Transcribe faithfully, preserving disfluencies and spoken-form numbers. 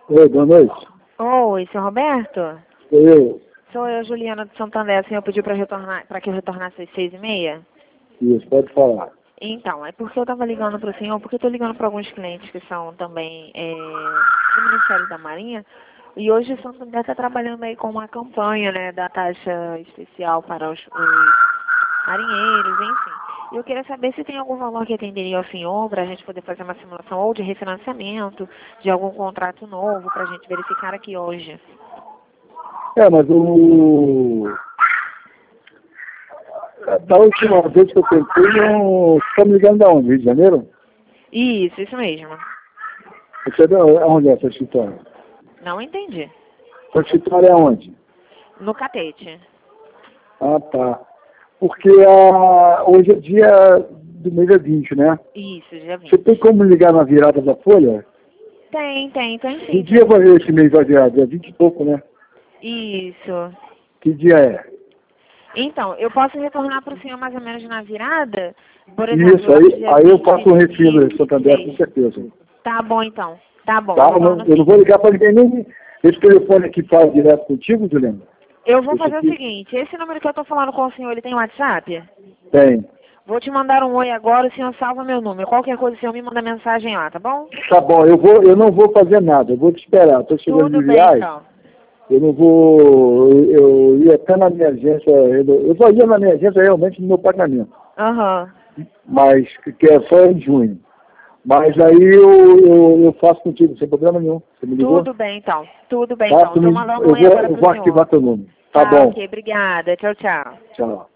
Oi, boa noite. Oi, senhor Roberto? Sou eu. Sou eu, Juliana de Santander. O senhor pediu para retornar, para que eu retornasse às seis e meia? Isso, pode falar. Então, é porque eu estava ligando para o senhor, porque eu estou ligando para alguns clientes que são também é, do Ministério da Marinha, e hoje o Santander está trabalhando aí com uma campanha, né, da taxa especial para os, os marinheiros, enfim. E eu queria saber se tem algum valor que atenderia ao senhor para a gente poder fazer uma simulação ou de refinanciamento, de algum contrato novo, para a gente verificar aqui hoje. É, mas o... Da última vez que eu tentei, não... Você está me ligando de onde? Rio de Janeiro? Isso, isso mesmo. Você é onde é essa escritório? Não entendi. Essa escritório é onde? No Catete. Ah, tá. Porque a... hoje é dia do mês é vinte, né? Isso, dia Você vinte. tem como ligar na virada da folha? Tem, tem, tem sim. Que dia vai esse mês vai virar? Dia vinte e pouco, né? Isso. Que dia é? Então, eu posso retornar para o senhor mais ou menos na virada? Por exemplo, Isso, lá pro aí, dia aí eu vinte faço um refino em Santander, com seis. certeza. Tá bom, então. Tá bom, Tá? eu Eu não, retorno eu não sim. vou ligar para ninguém, nem esse telefone aqui fala direto contigo, Juliana? Eu vou Esse fazer o aqui? seguinte, esse número que eu tô falando com o senhor, ele tem WhatsApp? Tem. Vou te mandar um oi agora, o senhor salva meu número. Qualquer coisa, o senhor me manda mensagem lá, tá bom? Tá bom, eu, vou, eu não vou fazer nada, eu vou te esperar. Estou chegando Tudo de bem, viagem, então. eu não vou. Eu, eu ia até na minha agência, eu, eu só ia na minha agência realmente no meu pagamento, Aham. mas que, que é só em junho. Mas aí eu, eu, eu faço contigo, sem problema nenhum. Você me ligou? Tudo bem, então. Tudo bem, Tá? então. Tu Tô me, mandando um eu oi vou, agora eu pro vou senhor. ativar teu número. Tá Tá, bom. ok. Obrigada. Tchau, tchau. Tchau.